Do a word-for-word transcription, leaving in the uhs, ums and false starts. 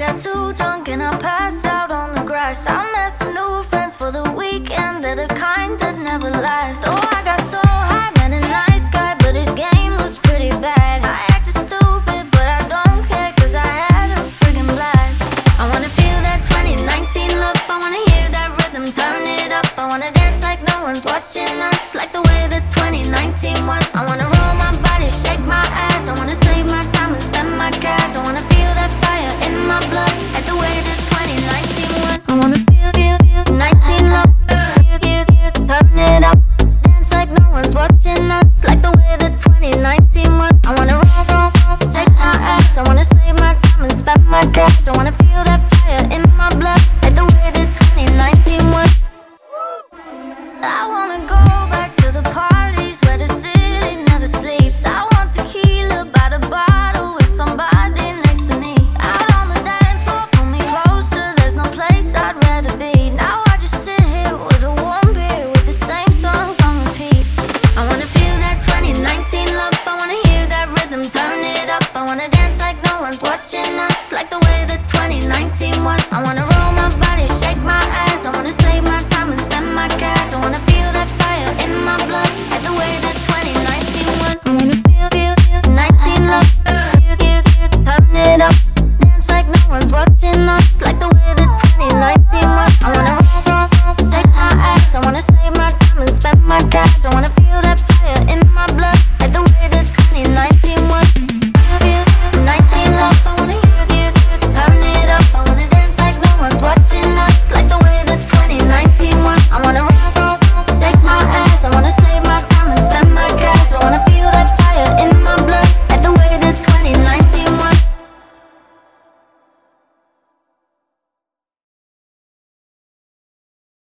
got too drunk and I passed out on the grass. I met some new friends for the weekend. They're the kind that never last. Oh, I got so high, met a nice guy, but his game was pretty bad. I acted stupid, but I don't care, cause I had a friggin' blast. I wanna feel that twenty nineteen love, I wanna hear that rhythm, turn it up. I wanna dance like no one's watching us, like the way that twenty nineteen was. I wanna roll my body, shake my ass. I wanna save my time and spend my cash. I wanna feel that fire in my blood, like the way that twenty nineteen was. I wanna